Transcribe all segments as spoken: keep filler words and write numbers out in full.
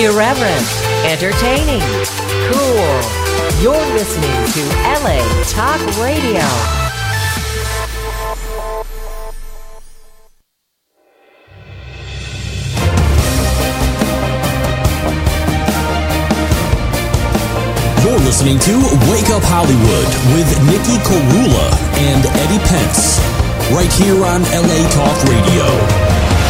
Irreverent, entertaining, cool. You're listening to L A Talk Radio. You're listening to Wake Up Hollywood with Nikki Carula and Eddie Pence, right here on L A Talk Radio.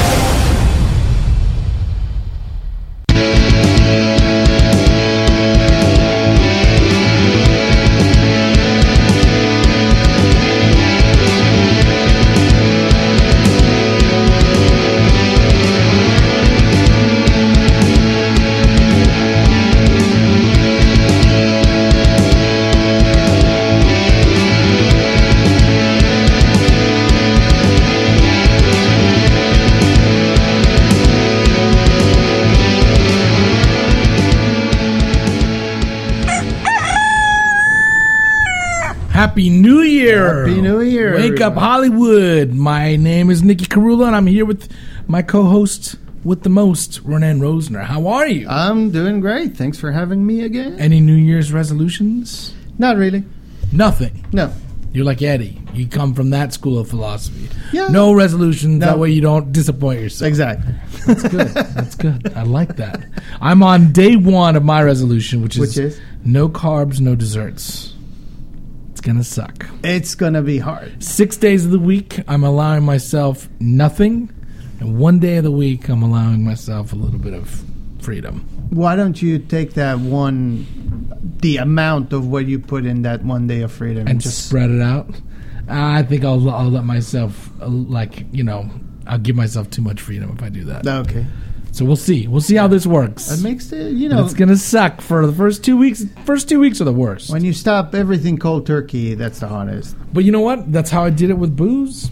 Happy New Year! Happy New Year! Wake Up Hollywood! My name is Nikki Carula, and I'm here with my co-host with the most, Renan Rosner. How are you? I'm doing great. Thanks for having me again. Any New Year's resolutions? Not really. Nothing? No. You're like Eddie. You come from that school of philosophy. Yeah. No resolutions. No. That way you don't disappoint yourself. Exactly. That's good. That's good. I like that. I'm on day one of my resolution, which is, Which is? no carbs, no desserts. Gonna suck. It's gonna be hard. Six days of the week, I'm allowing myself nothing, and one day of the week, I'm allowing myself a little bit of freedom. Why don't you take that one, the amount of what you put in that one day of freedom, And just spread it out? I think I'll, I'll let myself, uh, like, you know, I'll give myself too much freedom if I do that. Okay. So we'll see. We'll see how this works. It makes the, you And know, it's gonna suck for the first two weeks. First two weeks are the worst. when you stop everything cold turkey, that's the hardest. But you know what? That's how I did it with booze.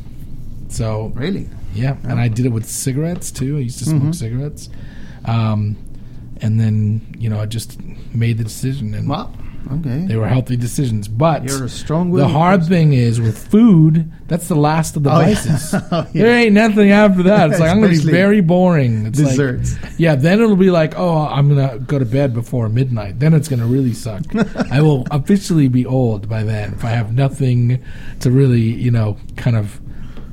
So Really? yeah, and I did it with cigarettes too. I used to smoke Mm-hmm. cigarettes, um, and then you know I just made the decision, and Well, okay. they were healthy decisions. But You're a strong the hard person. thing is with food. That's the last of the Oh, yeah. vices. Oh, yeah. There ain't nothing after that. It's like I'm gonna be Especially very boring. It's desserts. Like, yeah, then it'll be like, oh, I'm gonna go to bed before midnight. Then it's gonna really suck. I will officially be old by then if I have nothing to really, you know, kind of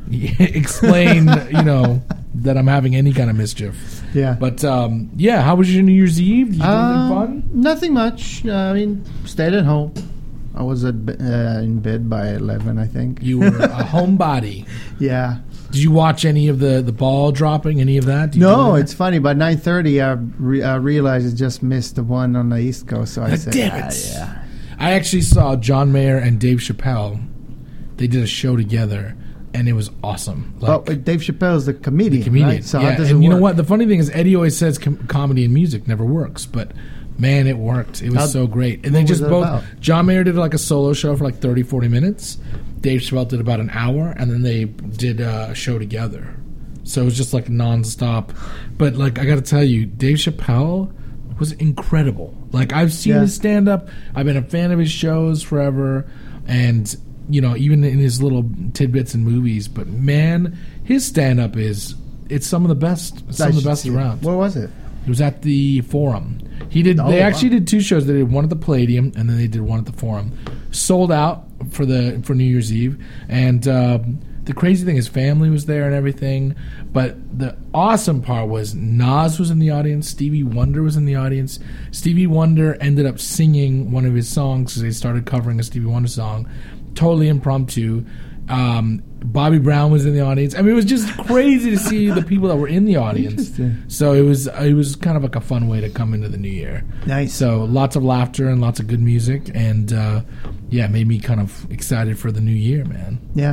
explain, you know, that I'm having any kind of mischief. Yeah. But um, yeah, how was your New Year's Eve? Did you do anything fun? Um, Nothing much. Uh, I mean, stayed at home. I was at be- uh, in bed by eleven, I think. You were a homebody. Yeah. Did you watch any of the, the ball dropping, any of that? Did you No, do that? it's funny. By nine thirty, I, re- I realized I just missed the one on the East Coast. So I Ah, said, damn ah, it. yeah. I actually saw John Mayer and Dave Chappelle. They did a show together, and it was awesome. Like, Oh, Dave Chappelle's the comedian, the comedian. right? So yeah, how does and it you know work? what? The funny thing is, Eddie always says com- comedy and music never works, but man, it worked. It was How- so great. And they what was just it both. about? John Mayer did like a solo show for like thirty, forty minutes. Dave Chappelle did about an hour, and then they did uh, a show together. So it was just like nonstop. But like I got to tell you, Dave Chappelle was incredible. Like I've seen Yeah. his stand up. I've been a fan of his shows forever, and you know even in his little tidbits and movies. But man, his stand up is it's some of the best, some I of the should best see it. around. What was it? It was at the Forum. He did. Oh, they wow. actually did two shows. They did one at the Palladium, and then they did one at the Forum. Sold out for the for New Year's Eve. And um, the crazy thing is, family was there and everything. But the awesome part was Nas was in the audience. Stevie Wonder was in the audience. Stevie Wonder ended up singing one of his songs because they started covering a Stevie Wonder song, totally impromptu. Um, Bobby Brown was in the audience. I mean, it was just crazy to see the people that were in the audience. Interesting. So it was it was kind of like a fun way to come into the new year. Nice. So lots of laughter and lots of good music, and uh, yeah, it made me kind of excited for the new year, man. Yeah.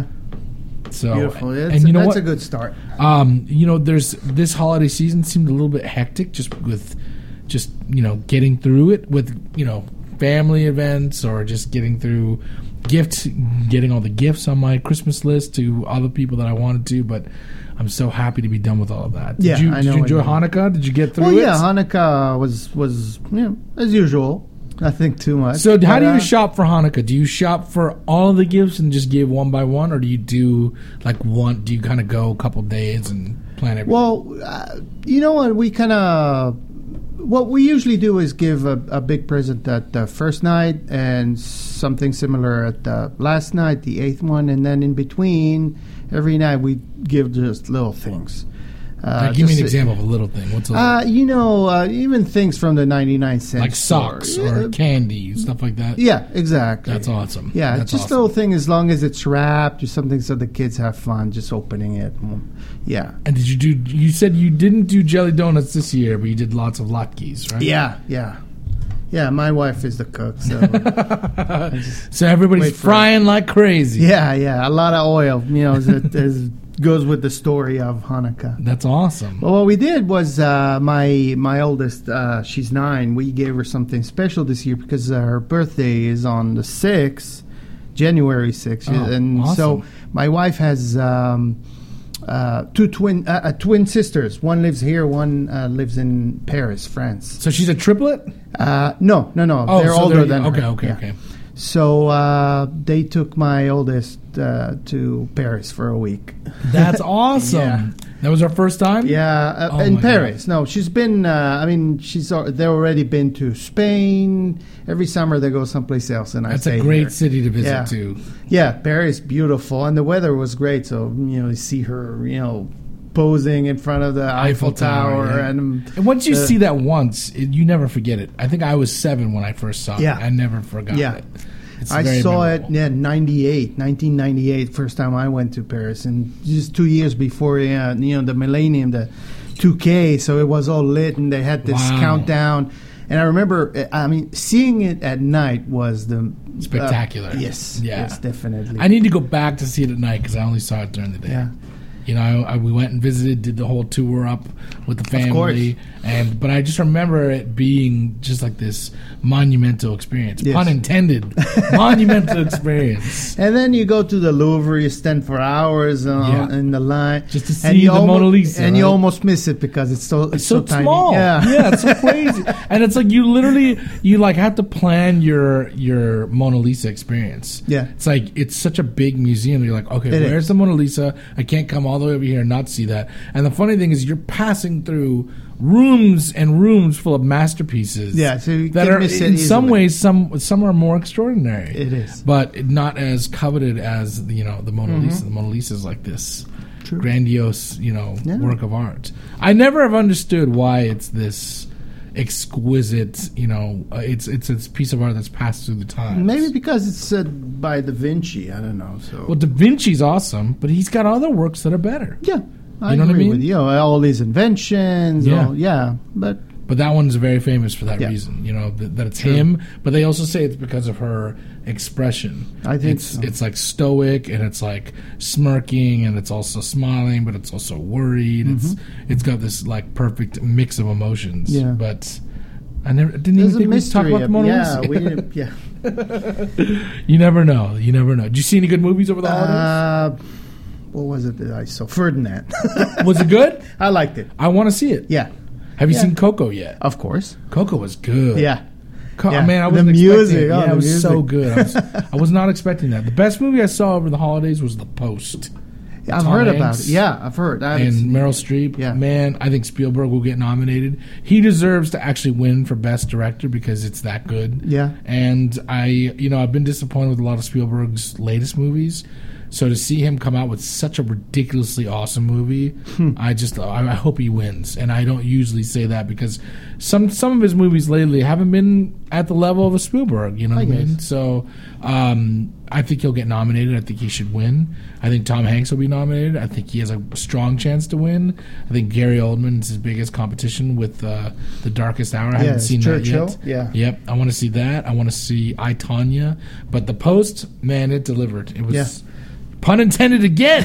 So Beautiful. It's and you know that's what? a good start. Um, you know, there's this holiday season seemed a little bit hectic, just with just you know getting through it with you know family events or just getting through gifts, getting all the gifts on my Christmas list to other people that I wanted to, but I'm so happy to be done with all of that. Did Yeah, you, I did know you what enjoy you mean. Hanukkah? Did you get through Well, it? yeah, Hanukkah was was you know, as usual. Nothing too much. So how But, do you uh, shop for Hanukkah? Do you shop for all of the gifts and just give one by one, or do you do like one? Do you kind of go a couple days and plan everything? Well, uh, you know what? We kind of what we usually do is give a, a big present at the first night and something similar at the last night, the eighth one, and then in between, every night we give just little things. Uh, give me an example of a little thing. What's a little? Uh, you know, uh, even things from the ninety-nine cent like store. socks or Yeah. candy, stuff like that? Yeah, exactly. That's awesome. Yeah, That's just awesome. a little thing as long as it's wrapped or something so the kids have fun just opening it. Yeah. And did you do, you said you didn't do jelly donuts this year, but you did lots of latkes, right? Yeah, yeah. Yeah, my wife is the cook, so. So everybody's Wait for frying like crazy. yeah, yeah, a lot of oil, you know, as it as goes with the story of Hanukkah. That's awesome. Well, what we did was uh, my my oldest, uh, she's nine. We gave her something special this year because uh, her birthday is on the sixth, January sixth, Oh, and awesome. so my wife has um, uh, two twin uh, uh, twin sisters. One lives here, one uh, lives in Paris, France. So she's a triplet? Uh, no, no, no. Oh, they're so older they're- than okay, her. okay, Yeah. okay. So uh, they took my oldest uh, to Paris for a week. That's awesome. Yeah. That was our first time? Yeah, uh, Oh in my Paris. No, she's been. Uh, I mean, she's al- they've already been to Spain. Every summer they go someplace else, and I That's stay a great here. city to visit, Yeah. too. Yeah, Paris, beautiful, and the weather was great. So you know, you see her, you know, posing in front of the Eiffel, Eiffel Tower, Tower, yeah. and And once you the- see that once, it, you never forget it. I think I was seven when I first saw Yeah. it. I never forgot Yeah. it. It's I very saw memorable. it, yeah, ninety-eight, nineteen ninety-eight, first time I went to Paris, and just two years before, yeah, you know, the millennium, the two K, so it was all lit, and they had this Wow. countdown, and I remember, I mean, seeing it at night was the uh, Spectacular. yes, Yeah. yes, definitely. I need to go back to see it at night because I only saw it during the day. Yeah. You know, I, I, we went and visited, did the whole tour up with the family, course. and but I just remember it being just like this monumental experience, Yes. pun intended, monumental experience. And then you go to the Louvre, you stand for hours uh, Yeah. in the line, Just to and see you the almo- Mona Lisa, and you right? almost miss it because it's so it's, It's so, tiny. small. Yeah, yeah, it's so crazy. And it's like you literally you like have to plan your your Mona Lisa experience. Yeah. It's like it's such a big museum. You're like, okay, It where's is. the Mona Lisa? I can't come all the way over here and not see that. And the funny thing is you're passing through rooms and rooms full of masterpieces. Yeah, so you that can are miss it in some easily. ways some some are more extraordinary. It is. But not as coveted as you know the Mona Lisa. The Mona Lisa is like this Mm-hmm. True. grandiose, you know, Yeah. work of art. I never have understood why it's this exquisite, you know, uh, it's it's a piece of art that's passed through the times. Maybe because it's uh, by Da Vinci. I don't know. So Well, Da Vinci's awesome, but he's got other works that are better. yeah, I You know what I agree mean? with you. All these inventions. Yeah. all- yeah. But But that one's very famous for that Yeah. reason, you know, that, that it's True. him. But they also say it's because of her expression. I think it's so. it's like stoic and it's like smirking and it's also smiling, but it's also worried. It's it's got this like perfect mix of emotions. Mm-hmm. Yeah. But I never didn't there's even a think we'd talk mystery. about the of- Mona yeah, Lisa. we, yeah. You never know. You never know. Did you see any good movies over the holidays? Uh, what was it that I saw? Ferdinand. Was it good? I liked it. I want to see it. Yeah, Have you Yeah. seen Coco yet? of course. Coco was good. Yeah. Co- Yeah. Man, I The wasn't music, expecting it. oh, Yeah, the it was so music. good. I was, I was not expecting that. The best movie I saw over the holidays was The Post. I've Tom heard about Hanks it. Yeah, I've heard. I haven't And seen Meryl it. Streep. Yeah. Man, I think Spielberg will get nominated. He deserves to actually win for Best Director because it's that good. Yeah. And I, you know, I've been disappointed with a lot of Spielberg's latest movies. So to see him come out with such a ridiculously awesome movie, Hmm. I just I, I hope he wins. And I don't usually say that because some some of his movies lately haven't been at the level of a Spielberg. You know what I, I mean? guess. So um, I think he'll get nominated. I think he should win. I think Tom Hanks will be nominated. I think he has a strong chance to win. I think Gary Oldman is his biggest competition with uh, The Darkest Hour. I haven't Yes, seen Churchill, that yet. yeah. Yep, I want to see that. I want to see I, Tonya. But The Post, man, it delivered. It was Yeah. pun intended again.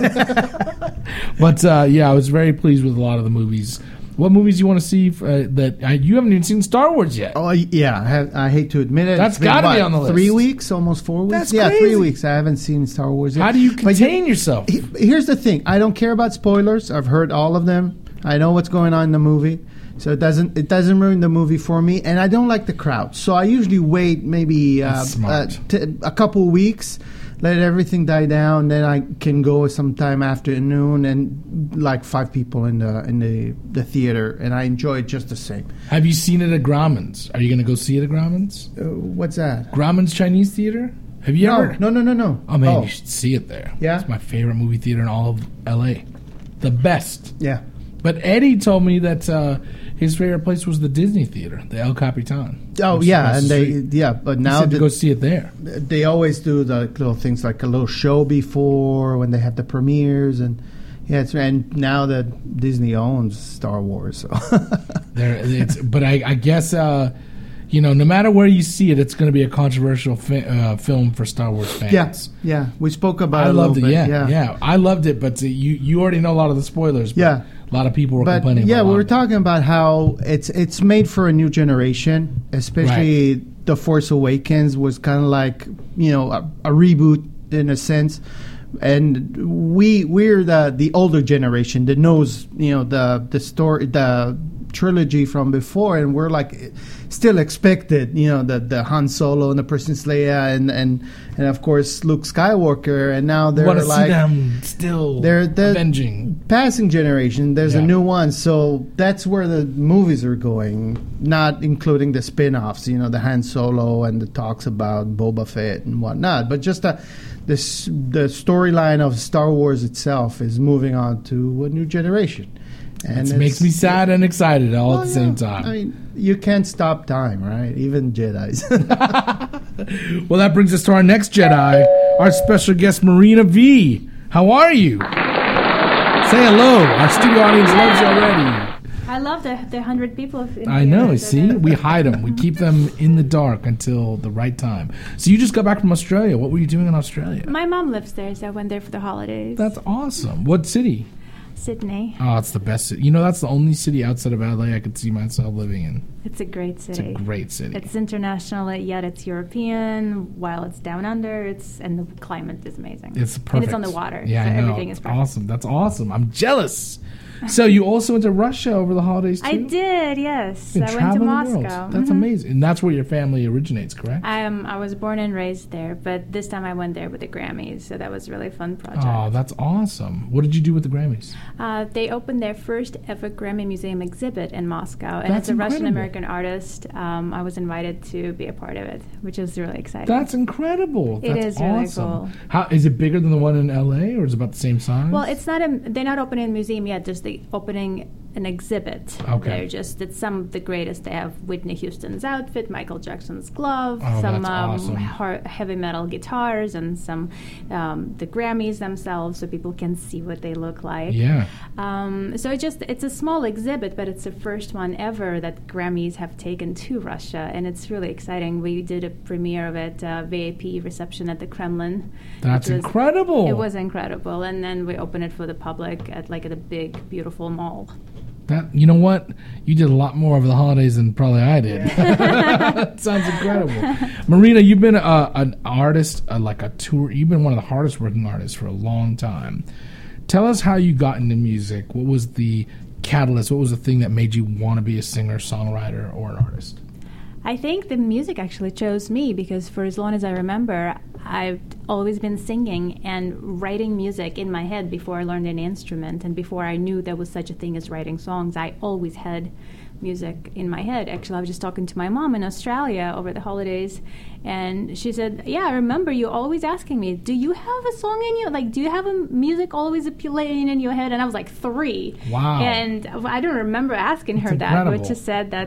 But uh, yeah, I was very pleased with a lot of the movies. What movies you want to see uh, that uh, you haven't even seen Star Wars yet? Oh yeah, I, have, I hate to admit it. That's It's been, gotta be what, on the list. Three weeks, almost four weeks. That's yeah, crazy. three weeks. I haven't seen Star Wars yet. How do you But contain yourself? he- Here's the thing: I don't care about spoilers. I've heard all of them. I know what's going on in the movie, so it doesn't it doesn't ruin the movie for me. And I don't like the crowd, so I usually wait maybe uh, That's smart. uh, t- a couple weeks. let everything die down. Then I can go sometime afternoon and like five people in the in the, the theater, and I enjoy it just the same. Have you seen it at Grauman's? Are you going to go see it at Grauman's? Uh, what's that? Grauman's Chinese Theater? Have you no, ever? No, no, no, no. Oh, man, oh. you should see it there. Yeah? It's my favorite movie theater in all of L A. The best. Yeah. But Eddie told me that uh, his favorite place was the Disney Theater, the El Capitan. Oh, yeah, and they, yeah, but now he said the, to go see it there. They always do the little things like a little show before when they have the premieres, and yeah, it's, and now that Disney owns Star Wars, so. there, it's, but I, I guess, uh, you know, no matter where you see it, it's going to be a controversial fi- uh, film for Star Wars fans. Yeah, yeah, we spoke about I it a loved little it, bit. yeah, yeah, yeah, I loved it, but uh, you you already know a lot of the spoilers. But yeah. A lot of people were but complaining yeah, about we a were lot talking about how it's it's made for a new generation, especially Right. The Force Awakens was kind of like, you know, a, a reboot in a sense. And we we're the the older generation that knows, you know, the the story, the trilogy from before, and we're like still expected, you know, the the Han Solo and the Princess Leia and and, and of course Luke Skywalker, and now they're want to like see them still they're the avenging. passing generation. There's Yeah. a new one, so that's where the movies are going, not including the spin-offs, you know, the Han Solo and the talks about Boba Fett and whatnot, but just the this the storyline of Star Wars itself is moving on to a new generation. And It makes me sad and excited all well, at the same yeah, time. I mean, you can't stop time, right? Even Jedis. Well, that brings us to our next Jedi, our special guest, Marina V. How are you? Say hello. Our studio audience loves you already. I love the the hundred people. In I here, know. so See, that- we hide them. We keep them in the dark until the right time. So you just got back from Australia. What were you doing in Australia? My mom lives there, so I went there for the holidays. That's awesome. What city? Sydney. Oh, it's the best city. You know, that's the only city outside of L A I could see myself living in. It's a great It's a city. great city. It's international, yet it's European. While it's down under, it's and the climate is amazing. It's perfect. And it's on the water. Yeah, so I know. everything is perfect. Awesome. That's awesome. I'm jealous. So you also went to Russia over the holidays too? I did, yes. You've I been went to traveling the world. Moscow. That's Mhm. amazing. And that's where your family originates, correct? I, um, I was born and raised there, but this time I went there with the Grammys, so that was a really fun project. Oh, that's awesome. What did you do with the Grammys? Uh, they opened their first ever Grammy Museum exhibit in Moscow, and That's as a incredible. Russian-American artist, um, I was invited to be a part of it, which is really exciting. That's incredible. It That's is really awesome. cool. How is it bigger than the one in L A, or is it about the same size? Well, it's not a, they're not opening a museum yet, just the opening an exhibit. Okay. They're just, it's some of the greatest. They have Whitney Houston's outfit, Michael Jackson's glove, Oh, some that's um, awesome. har- heavy metal guitars, and some um, the Grammys themselves, so people can see what they look like. Yeah. Um, so it just it's a small exhibit, but it's the first one ever that Grammys have taken to Russia, and it's really exciting. We did a premiere of it, uh, V I P reception at the Kremlin. That's which was- incredible. It was incredible, and then we opened it for the public at like at a big, beautiful mall. That you know what? You did a lot more over the holidays than probably I did. That sounds incredible. Marina, you've been a, an artist, uh, like a tour. You've been one of the hardest working artists for a long time. Tell us how you got into music. What was the catalyst? What was the thing that made you want to be a singer, songwriter, or an artist? I think the music actually chose me because for as long as I remember, I've always been singing and writing music in my head before I learned an instrument and before I knew there was such a thing as writing songs. I always had music in my head. Actually, I was just talking to my mom in Australia over the holidays, and she said, yeah, I remember you always asking me, do you have a song in you? Like, do you have a music always playing in your head? And I was like three. Wow. And I don't remember asking her That's that, but incredible. just said that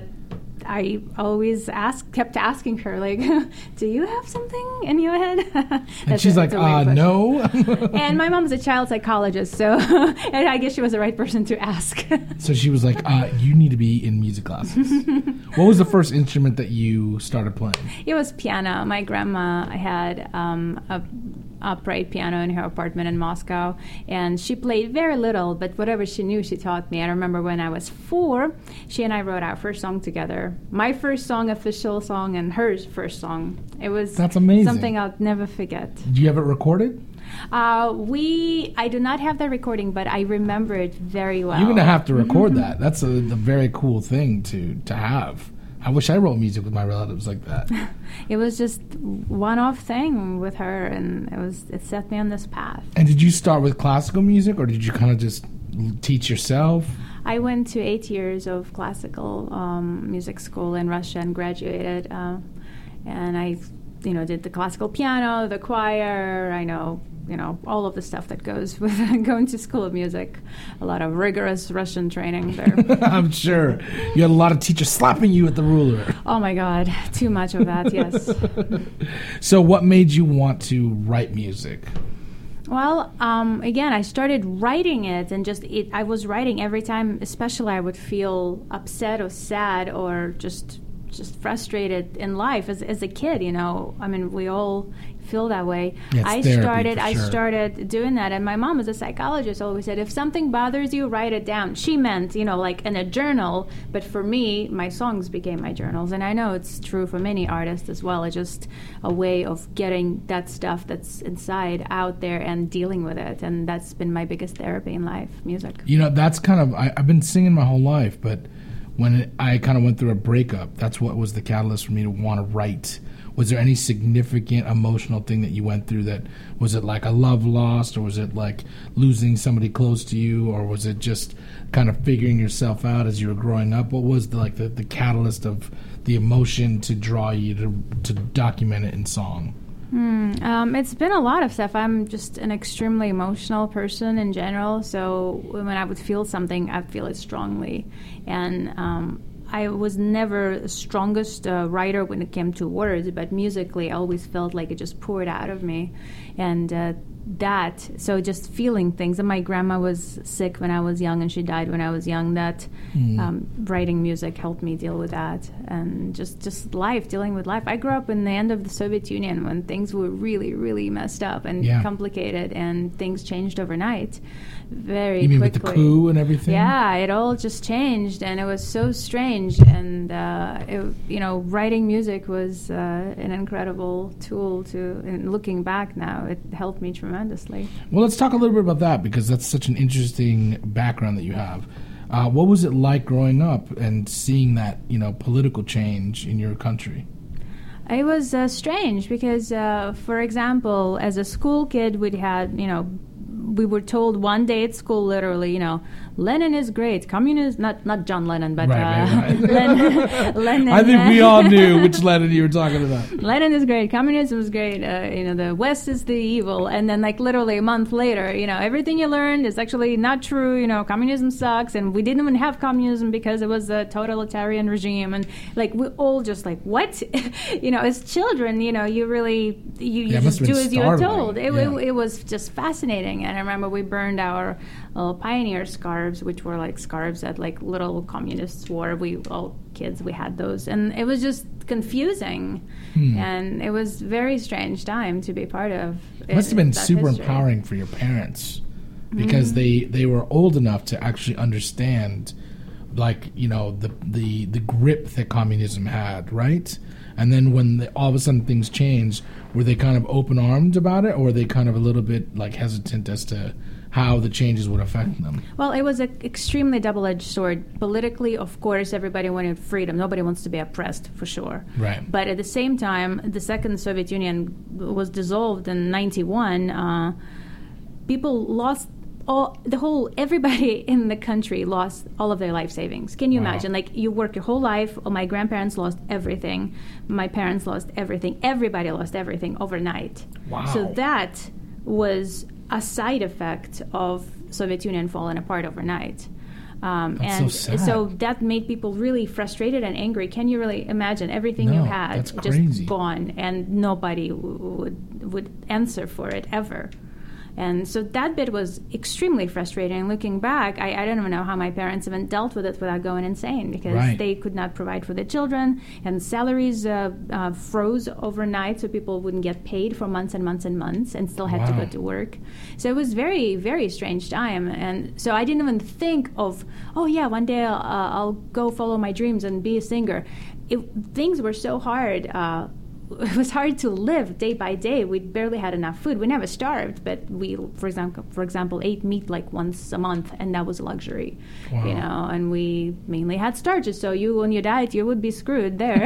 I always ask, kept asking her, like, do you have something in your head? And That's she's a- like, that's a weird uh, question. no. And my mom's a child psychologist, so and I guess she was the right person to ask. So she was like, uh, you need to be in music classes. What was the first instrument that you started playing? It was piano. My grandma had um, a upright piano in her apartment in Moscow, and she played very little, but whatever she knew, she taught me. I remember when I was four, she and I wrote our first song together. My first song, official song, and her first song. It was That's amazing. something I'll never forget. Do you have it recorded? Uh, we, I do not have that recording, but I remember it very well. You're gonna have to record that. That's a, a very cool thing to to have. I wish I wrote music with my relatives like that. It was just one-off thing with her, and it was it set me on this path. And did you start with classical music, or did you kind of just teach yourself? I went to eight years of classical um, music school in Russia and graduated. Uh, and I, you know, did the classical piano, the choir. I know, you know, all of the stuff that goes with going to school of music. A lot of rigorous Russian training there. I'm sure. You had a lot of teachers slapping you with the ruler. Oh, my God. Too much of that, yes. So what made you want to write music? Well, um, again, I started writing it, and just it, I was writing every time, especially I would feel upset or sad or just just frustrated in life as as a kid. You know, I mean, we all feel that way. Yeah, it's I therapy, started for I sure. started doing that, and my mom, as a psychologist, always said, if something bothers you, write it down. She meant, you know, like in a journal, but for me, my songs became my journals, and I know it's true for many artists as well. It's just a way of getting that stuff that's inside out there and dealing with it, and that's been my biggest therapy in life, music. You know, that's kind of, I, I've been singing my whole life, but when it, I kind of went through a breakup, that's what was the catalyst for me to want to write. Was there any significant emotional thing that you went through? That was it like a love lost, or was it like losing somebody close to you, or was it just kind of figuring yourself out as you were growing up? What was the, like the, the catalyst of the emotion to draw you to to document it in song? Hmm. Um, it's been a lot of stuff. I'm just an extremely emotional person in general, so when I would feel something, I feel it strongly. And um, I was never the strongest uh, writer when it came to words, but musically I always felt like it just poured out of me. And uh, that, so just feeling things. And my grandma was sick when I was young, and she died when I was young. That Mm. um, writing music helped me deal with that. And just, just life, dealing with life. I grew up in the end of the Soviet Union when things were really, really messed up and Yeah. complicated, and things changed overnight very You mean quickly. with the coup and everything? Yeah, it all just changed, and it was so strange. And uh, it, you know, writing music was uh, an incredible tool to. And looking back now, it helped me tremendously. Well, let's talk a little bit about that, because that's such an interesting background that you have. Uh, what was it like growing up and seeing that, you know, political change in your country? It was uh, strange because, uh, for example, as a school kid, we'd had, you know, we were told one day at school, literally, you know, Lenin is great. Communist, not not John Lennon, but Right, uh, right, right. Lenin. Lenin. I think we all knew which Lenin you were talking about. Lenin is great. Communism is great. Uh, you know, the West is the evil. And then, like, literally a month later, you know, everything you learned is actually not true. You know, communism sucks, and we didn't even have communism because it was a totalitarian regime. And like, we all just like, what? You know, as children, you know, you really you, you Yeah, it must just have do been as you were startling. told. It, Yeah. it, it was just fascinating. And I remember we burned our uh, pioneer scarves, which were like scarves that like little communists wore. We all kids, we had those, and it was just confusing. Hmm. And it was a very strange time to be part of. It must have been that super history. empowering for your parents, because they, they were old enough to actually understand, like, you know, the the, the grip that communism had, right? And then when the, all of a sudden things changed, were they kind of open-armed about it, or were they kind of a little bit like hesitant as to how the changes would affect them? Well, it was an extremely double-edged sword. Politically, of course, everybody wanted freedom. Nobody wants to be oppressed, for sure. Right. But at the same time, the second Soviet Union was dissolved in ninety-one. Uh, people lost all, the whole, everybody in the country lost all of their life savings. Can you Wow. imagine? Like, you work your whole life. Oh, my grandparents lost everything. My parents lost everything. Everybody lost everything overnight. Wow. So that was a side effect of Soviet Union falling apart overnight. Um, That's and so sad. so that made people really frustrated and angry. Can you really imagine everything you No, had that's just crazy. gone, and nobody w- would would answer for it ever? And so that bit was extremely frustrating. Looking back, I, I don't even know how my parents even dealt with it without going insane, because Right. they could not provide for their children, and salaries uh, uh, froze overnight, so people wouldn't get paid for months and months and months, and still had to Wow. go to work. So it was very, very strange time. And so I didn't even think of, oh yeah, one day I'll, uh, I'll go follow my dreams and be a singer. It, things were so hard. Uh, it was hard to live day by day. We barely had enough food. We never starved, but we, for example, for example, ate meat like once a month, and that was a luxury. Wow. You know, and we mainly had starches. So you, on your diet, you would be screwed there.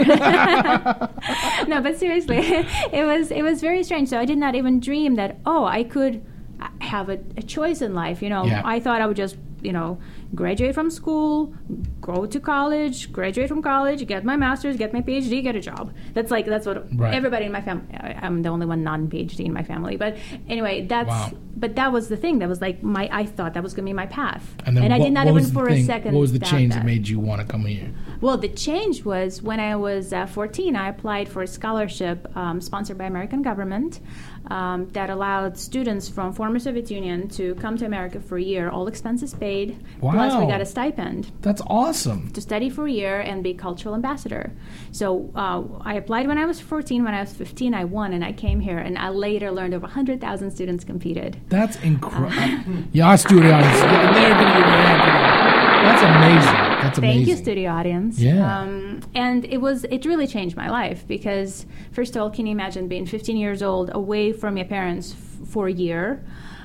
No, but seriously, it was it was very strange. So I did not even dream that oh, I could have a, a choice in life. You know, Yeah. I thought I would just you know graduate from school, go to college, graduate from college, get my master's, get my PhD, get a job. That's like that's what Right. everybody in my family. I'm the only one non-PhD in my family, but anyway, that's. Wow. But that was the thing. That was like my. I thought that was going to be my path, And then I what, did not what even was the for thing, a second. What was the doubt change that. that made you want to come here? Well, the change was when I was uh, fourteen. I applied for a scholarship um, sponsored by American government um, that allowed students from former Soviet Union to come to America for a year, all expenses paid. Plus, we Wow. got a stipend That's awesome. to study for a year and be cultural ambassador. So uh, I applied when I was fourteen. When I was fifteen, I won, and I came here. And I later learned over one hundred thousand students competed. That's incredible. Yeah, our studio audience. yeah, they're gonna give you a hand for that. That's amazing. That's amazing. Thank you, studio audience. Yeah. Um, and it was it really changed my life because first of all, can you imagine being fifteen years old away from your parents f- for a year?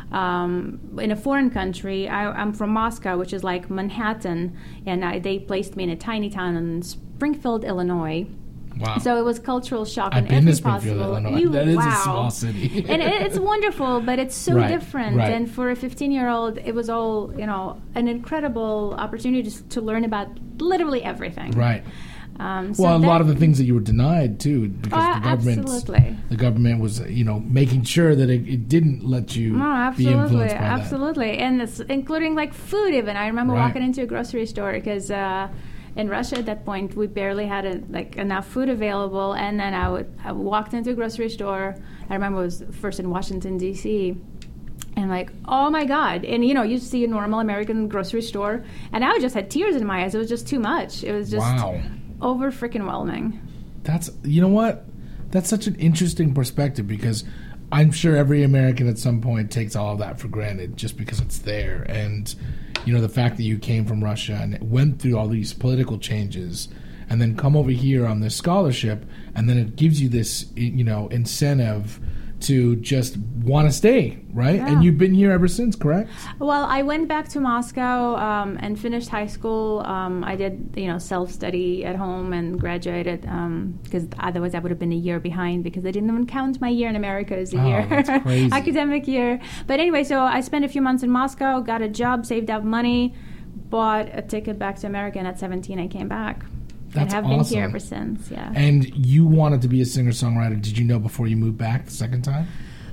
Um, in a foreign country. I, I'm from Moscow, which is like Manhattan, and I, they placed me in a tiny town in Springfield, Illinois. Wow. So it was cultural shock I've in been every to Springfield, possible. Illinois. You- That is wow. a small city. And it, it's wonderful, but it's so Right, different. right. And for a fifteen-year-old, it was all you know, an incredible opportunity to, to learn about literally everything. Right. Um, so Well, a that- lot of the things that you were denied too, because Oh, the government, absolutely. the government was, you know, making sure that it, it didn't let you No, be absolutely, influenced by absolutely, and it's including like food. Even I remember Right. walking into a grocery store because uh, in Russia at that point we barely had a, like enough food available, and then I would I walked into a grocery store. I remember it was first in Washington D C And like, oh my God. And, you know, you see a normal American grocery store, and I just had tears in my eyes. It was just too much. It was that. just Wow. over freaking whelming. That's, you know what? That's such an interesting perspective because I'm sure every American at some point takes all of that for granted just because it's there. And, you know, the fact that you came from Russia and went through all these political changes and then come over here on this scholarship, and then it gives you this, you know, incentive to just want to stay, right? Yeah. And you've been here ever since, correct? Well, I went back to Moscow um, and finished high school. Um, I did, you know, self-study at home and graduated because um, otherwise I would have been a year behind because they didn't even count my year in America as a Oh, year, that's crazy. academic year. But anyway, so I spent a few months in Moscow, got a job, saved up money, bought a ticket back to America, and at seventeen I came back. That's and have been here awesome. ever since, yeah. And you wanted to be a singer-songwriter. Did you know before you moved back the second time?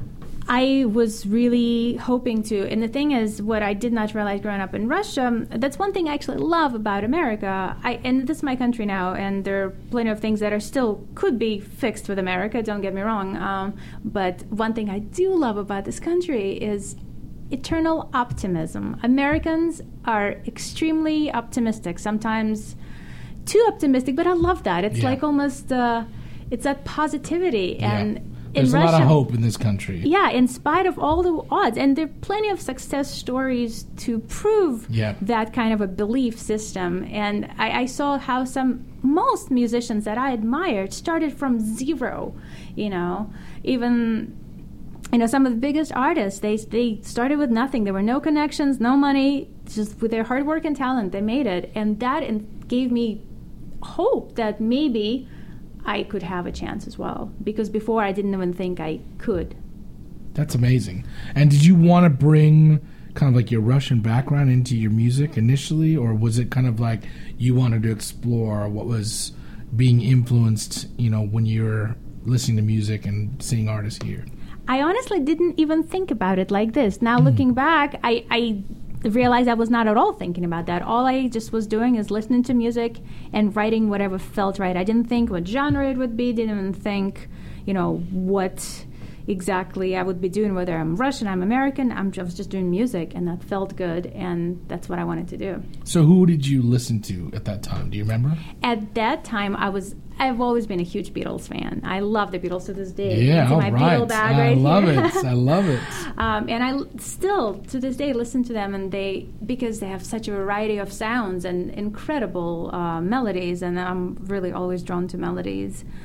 I was really hoping to. And the thing is, what I did not realize growing up in Russia, that's one thing I actually love about America. I, and this is my country now, and there are plenty of things that are still could be fixed with America, don't get me wrong. Um, but one thing I do love about this country is eternal optimism. Americans are extremely optimistic, sometimes too optimistic, but I love that. It's Yeah. like almost, uh, it's that positivity. And yeah. in There's a Russia, lot of hope in this country. yeah, in spite of all the odds. And there are plenty of success stories to prove Yeah. that kind of a belief system. And I, I saw how some, most musicians that I admired started from zero, you know, even, you know, some of the biggest artists, they, they started with nothing. There were no connections, no money, just with their hard work and talent, they made it. And that in, gave me hope that maybe I could have a chance as well, because before I didn't even think I could. That's amazing. And did you want to bring kind of like your Russian background into your music initially, or was it kind of like you wanted to explore what was being influenced, you know, when you were listening to music and seeing artists here? I honestly didn't even think about it like this. Now, looking back, I, I realized I was not at all thinking about that. All I just was doing is listening to music and writing whatever felt right. I didn't think what genre it would be, didn't even think, you know, what exactly I would be doing, whether I'm Russian, I'm American. I'm just, I was just doing music, and that felt good, and that's what I wanted to do. So who did you listen to at that time? Do you remember? At that time, I was, I've always been a huge Beatles fan. I love the Beatles to this day. Yeah, It's in all my right. Beatle bag I right love here. it. I love it. Um, and I l- still, to this day, listen to them, and they because they have such a variety of sounds and incredible uh, melodies, and I'm really always drawn to melodies.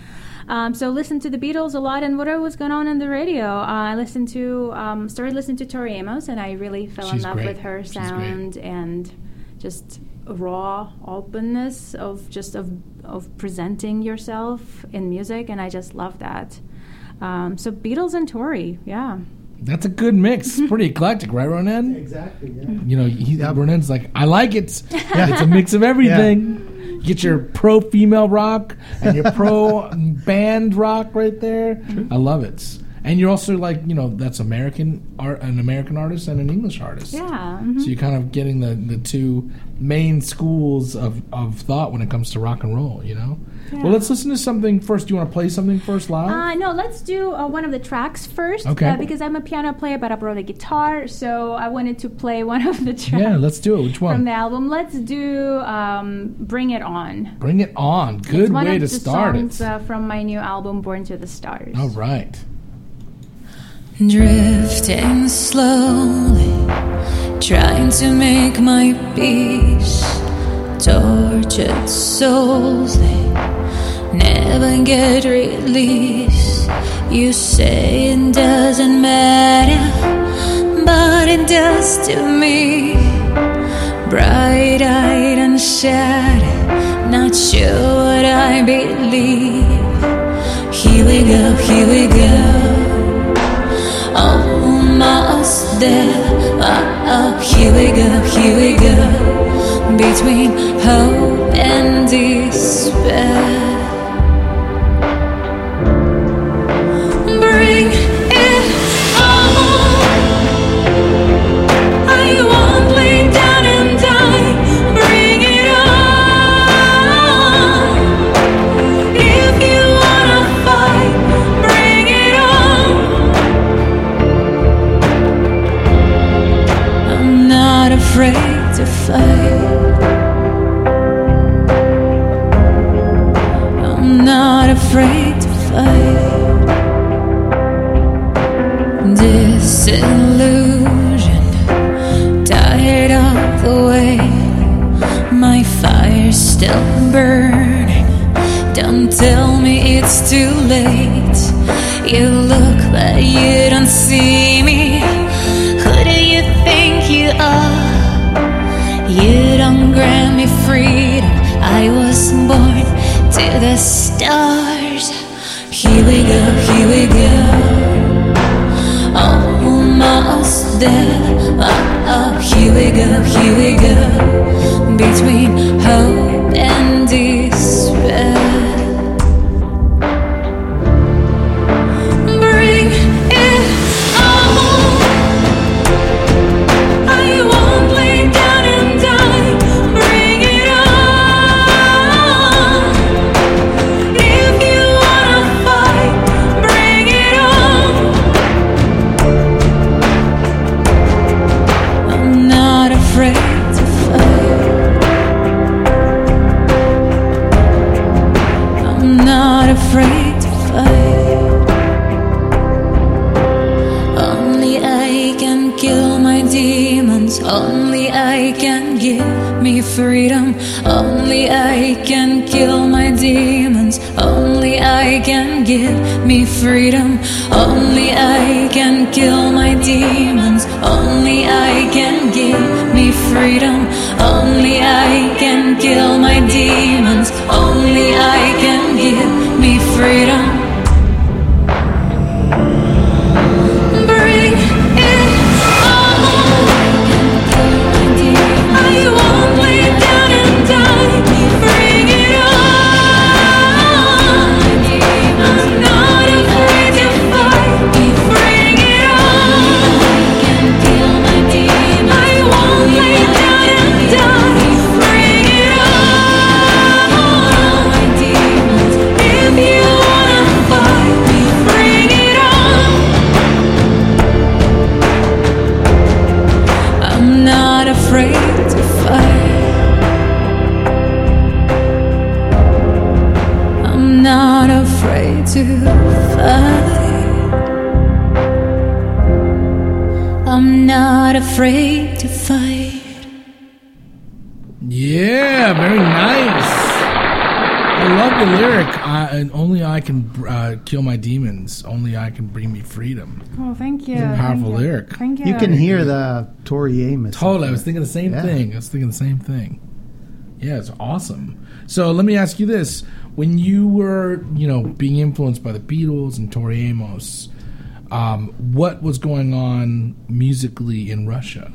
Um, so listened to the Beatles a lot, and whatever was going on on the radio, uh, I listened to um, started listening to Tori Amos, and I really fell She's in love great. with her She's sound and just raw openness of just of of presenting yourself in music, and I just love that. Um, so Beatles and Tori, yeah. That's a good mix. Pretty eclectic, right, Ronan? Exactly. Yeah. You know, he, Yep. Ronan's like, I like it. It's a mix of everything. You get your pro female rock and your pro band rock right there. I love it. And you're also like, you know, that's American art, an American artist and an English artist. Yeah. mhm. So you're kind of getting the, the two main schools of, of thought when it comes to rock and roll, you know? Yeah. Well, let's listen to something first. Do you want to play something first live? Uh, no, let's do uh, one of the tracks first. Okay. Uh, because I'm a piano player, but I brought a guitar, so I wanted to play one of the tracks yeah, let's do it. Which from one? the album. Let's do um, "Bring It On." Bring it on. Good It's one way of to the start songs, it. Uh, from my new album, "Born to the Stars." All right. Drifting slowly, trying to make my peace. Tortured souls, they never get release. You say it doesn't matter, but it does to me. Bright-eyed and shattered, not sure what I believe. Here we go, here we go. Almost there. Oh, oh, here we go, here we go. Between hope and despair. Bring it on. I won't lay down and die. Bring it on. If you wanna fight, bring it on. I'm not afraid to fight. I'm not afraid to fight. Disillusioned, tired of the way my fire's still burning. Don't tell me it's too late. You look but you don't see me. Who do you think you are? You don't grant me freedom. I was born to the stars. Here we go, here we go. Almost there. Oh, oh, here we go, here we go. Between hope and despair. Bring it on. I won't lay down and die. Bring it on. If you wanna fight, bring it on. I'm not afraid to fight. I'm not afraid to fight. Only I can kill my demons. Only I can give me freedom. Only I can kill my demons. Only I can give me freedom. Only I can kill my demons. Only I can give me freedom. Only I can kill my demons. Only I can give me freedom. Bring it on. I won't lay down and die. Bring it on. I'm not afraid to fight. Bring it on. Kill my demons. I won't lay down and die. Bring it on. My demons. If you wanna fight, bring it on. I'm not afraid to fight. I'm not afraid to fight. I'm not afraid to fight. Yeah, very nice. I love the lyric. I, and only I can uh, kill my demons. Only I can bring me freedom. Oh, thank you. It's a powerful thank you. lyric. Thank you. You can hear the Tori Amos. Totally. I was thinking the same Yeah. thing. I was thinking the same thing. Yeah, it's awesome. So let me ask you this. When you were, you know, being influenced by the Beatles and Tori Amos, um, what was going on musically in Russia?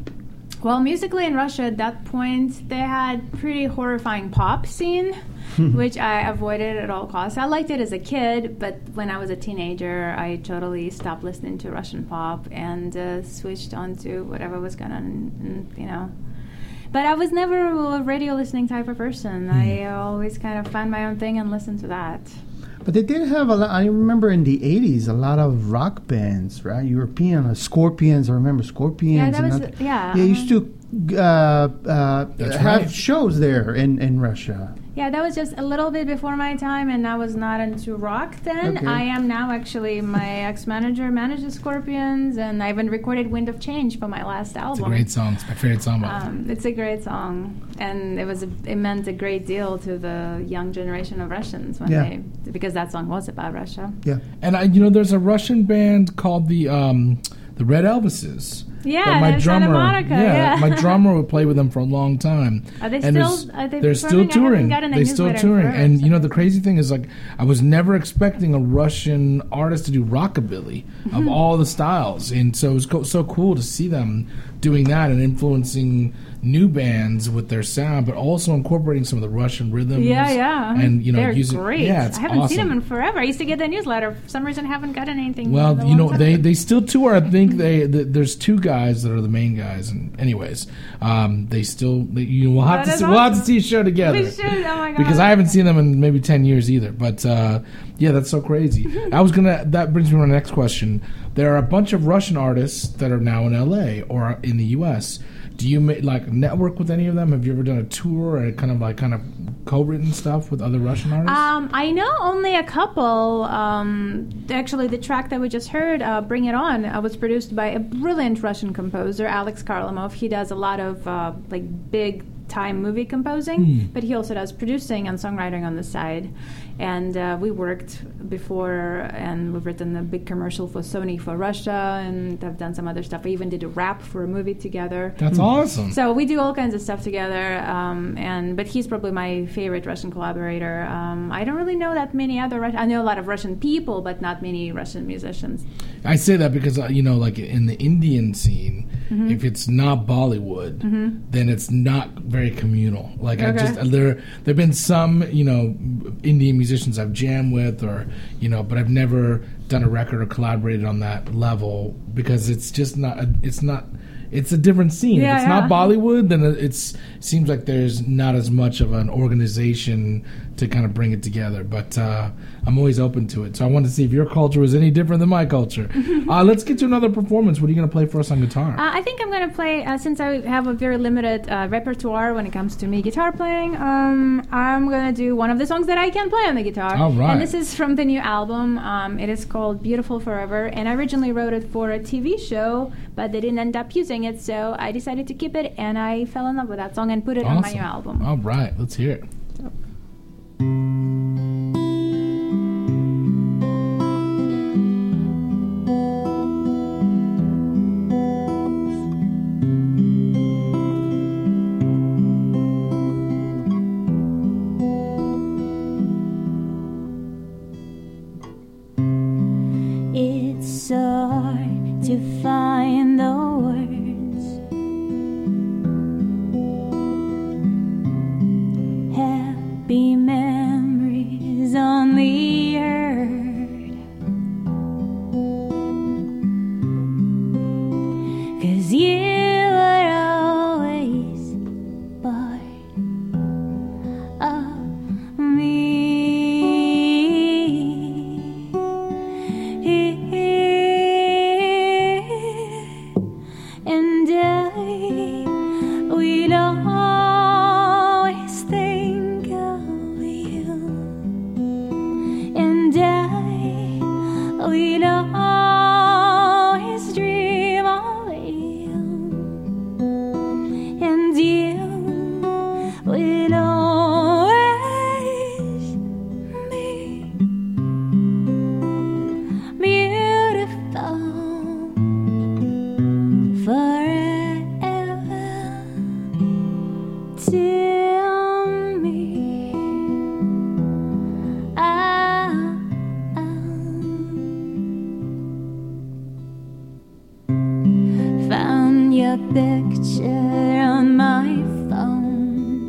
Well, musically in Russia at that point, they had pretty horrifying pop scene, which I avoided at all costs. I liked it as a kid, but when I was a teenager, I totally stopped listening to Russian pop and uh, switched on to whatever was going on, and, you know. But I was never a radio listening type of person. Mm. I always kind of found my own thing and listened to that. But they did have a lot. I remember in the eighties, a lot of rock bands, right? European, uh, Scorpions. I remember Scorpions. Yeah, that and was, other, yeah. Yeah, uh-huh. used to uh, uh, have right. shows there in, in Russia. Yeah, that was just a little bit before my time, and I was not into rock then. Okay. I am now, actually. My ex-manager manages Scorpions, and I even recorded Wind of Change for my last album. It's a great song. It's my favorite song. By Um, it's a great song, and it was a, it meant a great deal to the young generation of Russians when Yeah. they, because that song was about Russia. Yeah. And I, you know, there's a Russian band called the um, the Red Elvises. Yeah, that my they're Santa drummer, Monica, yeah. my drummer would play with them for a long time. Are they And still- there's- are they they're still performing? I haven't touring. gotten a They're still newsletter touring. for her, And you know, so- the crazy thing is, like, I was never expecting a Russian artist to do rockabilly of all the styles, and so it was co- so cool to see them doing that and influencing new bands with their sound, but also incorporating some of the Russian rhythms. Yeah, yeah. And you know, they're using great. yeah, it's I haven't awesome. seen them in forever. I used to get the newsletter. For some reason, I haven't gotten anything. Well, in a you long know, time. they, they still tour. I think they th there's two guys that are the main guys, and anyways, um, they still they, you know, we'll have That to is see, we'll have to awesome. see a show together. We should. Oh my god! Because I haven't seen them in maybe ten years either. But uh, yeah, that's so crazy. I was gonna. That brings me to my next question. There are a bunch of Russian artists that are now in L A or in the U S. Do you ma- like network with any of them? Have you ever done a tour or kind of like kind of co-written stuff with other Russian artists? Um, I know only a couple. Um, actually, the track that we just heard, uh, "Bring It On," uh, was produced by a brilliant Russian composer, Alex Karlamov. He does a lot of uh, like big time movie composing, Hmm. but he also does producing and songwriting on the side. And uh, we worked before, and we've written a big commercial for Sony for Russia, and I've done some other stuff. I even did a rap for a movie together. That's awesome. So we do all kinds of stuff together, um, and but he's probably my favorite Russian collaborator. Um, I don't really know that many other Russian. I know a lot of Russian people, but not many Russian musicians. I say that because uh, you know, like in the Indian scene, Mm-hmm. if it's not Bollywood, then it's not very communal. Like I Okay. just there there've been some you know Indian musicians I've jammed with, or you know, but I've never done a record or collaborated on that level because it's just not. A, it's not. It's a different scene. Yeah, if it's yeah. not Bollywood, then it's it seems like there's not as much of an organization to kind of bring it together. But uh, I'm always open to it. So I wanted to see if your culture was any different than my culture. uh, let's get to another performance. What are you going to play for us on guitar? Uh, I think I'm going to play, uh, since I have a very limited uh, repertoire when it comes to me guitar playing, um, I'm going to do one of the songs that I can play on the guitar. All right. And this is from the new album. Um, it is called Beautiful Forever, and I originally wrote it for a T V show, but they didn't end up using it, so I decided to keep it, and I fell in love with that song and put it on my Awesome. new album. All right, let's hear it. It's so hard to find the words. Happy memories only heard. 'Cause you were always part of me. And I will always think of you. And I will always dream of you. And you will always picture on my phone,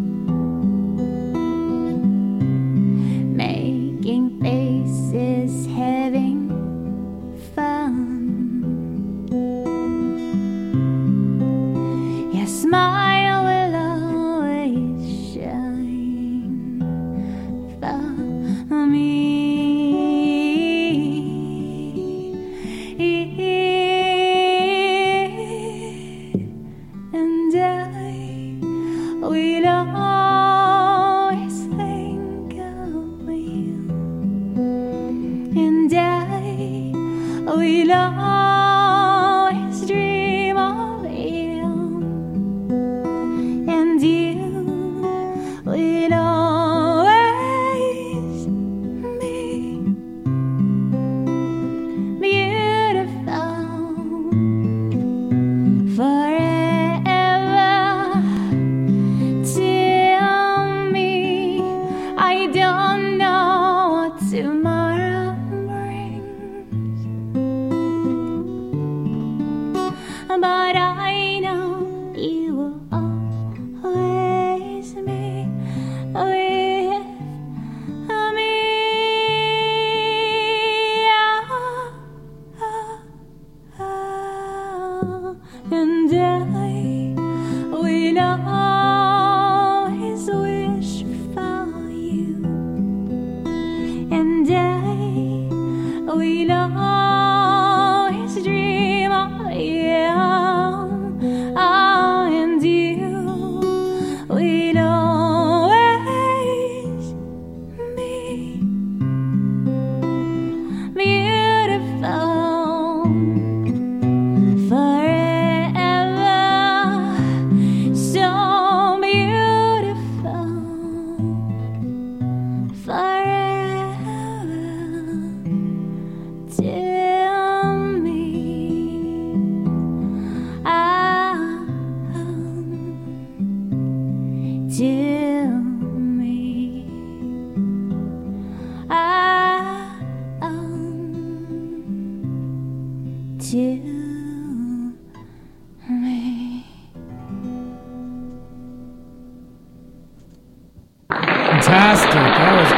making faces, having fun. Your smile will always shine for me. And I will always think of you. And I will always dream of you. And you will always be beautiful forever. Tell me, I don't know what tomorrow brings, but I know you will always be with me. And I will always wish for you. And I will always dream of you. Oh, and you will always be beautiful forever. So beautiful forever. Tell me, ah, tell me, ah, tell me. Fantastic. That was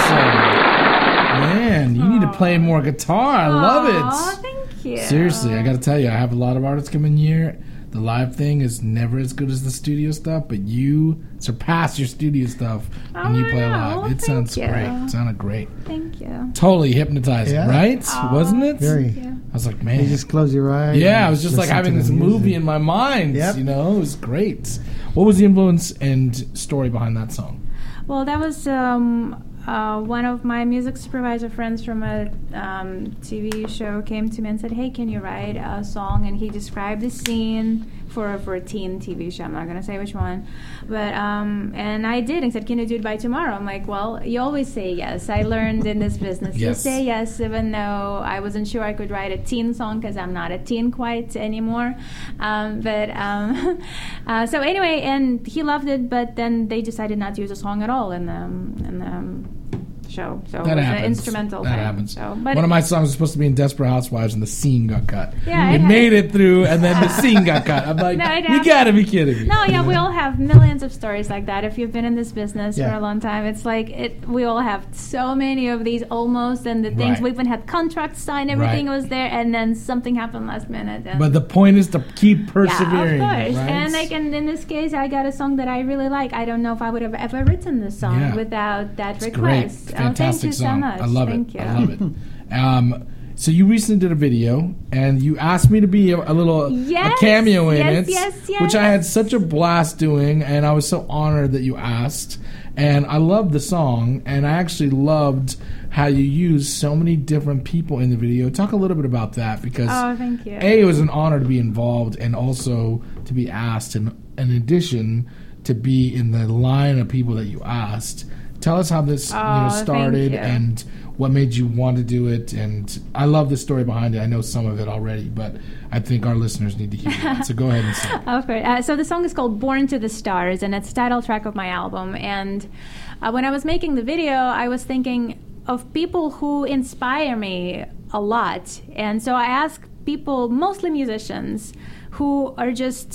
awesome. Man, you need to play more guitar. I love Aw, it. thank you. Seriously, I got to tell you, I have a lot of artists coming here. The live thing is never as good as the studio stuff, but you surpass your studio stuff when Oh, you play no. live. It Thank sounds you. great. It sounded great. Thank you. Totally hypnotizing, Yeah. right? Aw, Wasn't it? Very. Thank you. I was like, You man. just close your eyes. Yeah, and I was just like listen having to this the movie music. in my mind. Yep. You know, it was great. What was the influence and story behind that song? Well, that was um, uh, one of my music supervisor friends from a um, T V show came to me and said, "Hey, can you write a song?" And he described the scene for for a teen T V show. I'm not gonna say which one, but um, and I did. And said, "Can you do it by tomorrow?" I'm like, "Well, you always say yes." I learned in this business Yes. to say yes, even though I wasn't sure I could write a teen song because I'm not a teen quite anymore. Um, but um, uh, so anyway, and he loved it. But then they decided not to use a song at all in the in the um, show. So That it was happens. an instrumental That thing. happens. So, but One of my songs was supposed to be in Desperate Housewives, and the scene got cut. Yeah, it it made it through, and then the scene got cut. I'm like, No, it you happens. gotta be kidding me. No, yeah, we all have millions of stories like that. If you've been in this business for Yeah. a long time, it's like it. We all have so many of these almost, and the things Right. we even had contracts signed, everything Right. was there, and then something happened last minute. And But the point is to keep persevering. yeah, of course. right? And like, and in this case, I got a song that I really like. I don't know if I would have ever written this song Yeah. without that It's great, request. Oh, fantastic thank you song. so much. I love thank it. you. I love it. Um, so you recently did a video, and you asked me to be a, a little Yes, a cameo in yes, it, yes, yes. which I had such a blast doing, and I was so honored that you asked. And I loved the song, and I actually loved how you used so many different people in the video. Talk a little bit about that, because Oh, thank you. A, it was an honor to be involved, and also to be asked, and in addition to be in the line of people that you asked. Tell us how this you know, Oh, thank started you. and what made you want to do it. And I love the story behind it. I know some of it already, but I think our listeners need to hear it. So go ahead and say it. Of course. Uh, so the song is called "Born to the Stars," and it's the title track of my album. And uh, when I was making the video, I was thinking of people who inspire me a lot. And so I asked people, mostly musicians, who are just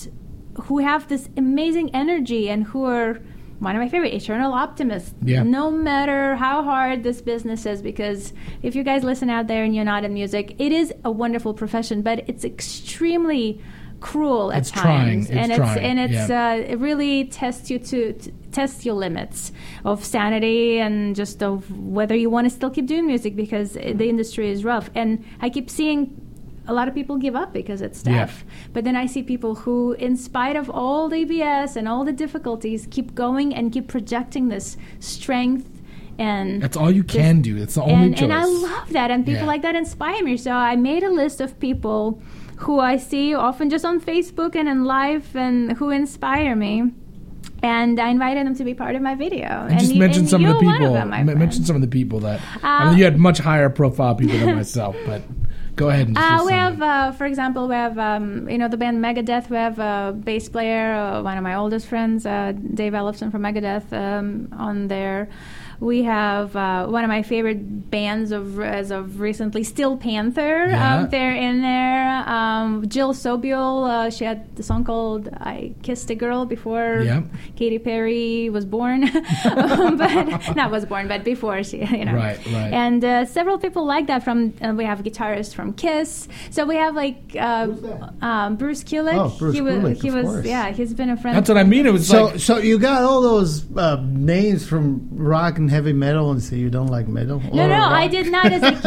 who have this amazing energy and who are one of my favorite, eternal optimists. Yeah. No matter how hard this business is, because if you guys listen out there and you're not in music, it is a wonderful profession, but it's extremely cruel at It's trying. times, It's and trying. it's and it's Yeah. uh, it really tests you to, to test your limits of sanity and just of whether you want to still keep doing music, because the industry is rough. And I keep seeing a lot of people give up because it's tough. Yeah. But then I see people who, in spite of all the B S and all the difficulties, keep going and keep projecting this strength. And That's all you this- can do. It's the only and, choice. and I love that, and people Yeah. like that inspire me. So I made a list of people who I see often just on Facebook and in live, and who inspire me. And I invited them to be part of my video. And just you- mention and some of the you're one people. them, my m- friend. mention some of the people that. I Uh, mean, you had much higher profile people than myself, but go ahead and. Just Uh, list we some. have, uh, for example, we have, um, you know, the band Megadeth. We have a bass player, uh, one of my oldest friends, uh, Dave Ellefson from Megadeth, um, on there. We have uh, one of my favorite bands of as of recently, Steel Panther. Yeah. Um, they're in there. Um, Jill Sobiel, uh, she had the song called "I Kissed a Girl" before Yep. Katy Perry was born, um, but not was born, but before she, you know. Right, right. And uh, several people like that. From uh, we have guitarists from Kiss. So we have like uh, Who's that? um, Bruce Kulick. Oh, Bruce he was, Kulick, he of was, course. yeah, he's been a friend. That's what I mean. It was So, like. so you got all those uh, names from rock and heavy metal, and say you don't like metal? No, Or no, rock? I did not as a kid.